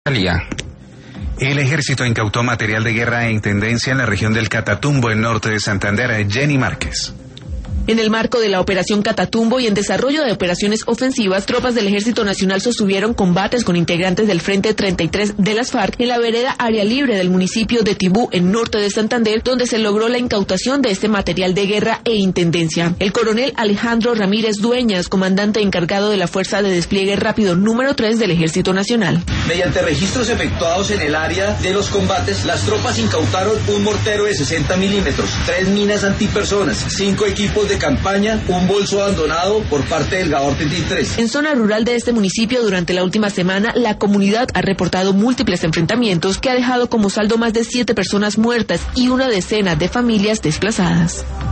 El ejército incautó material de guerra e intendencia en la región del Catatumbo, en norte de Santander. Jenny Márquez. En el marco de la Operación Catatumbo y en desarrollo de operaciones ofensivas, tropas del Ejército Nacional sostuvieron combates con integrantes del Frente 33 de las FARC en la vereda Área Libre del municipio de Tibú, en norte de Santander, donde se logró la incautación de este material de guerra e intendencia. El coronel Alejandro Ramírez Dueñas, comandante encargado de la Fuerza de Despliegue Rápido número 3 del Ejército Nacional. Mediante registros efectuados en el área de los combates, las tropas incautaron un mortero de 60 milímetros, 3 minas antipersonas, 5 equipos de campaña, un bolso abandonado por parte del Gabor 33. En zona rural de este municipio, durante la última semana, la comunidad ha reportado múltiples enfrentamientos que ha dejado como saldo más de 7 personas muertas y una decena de familias desplazadas.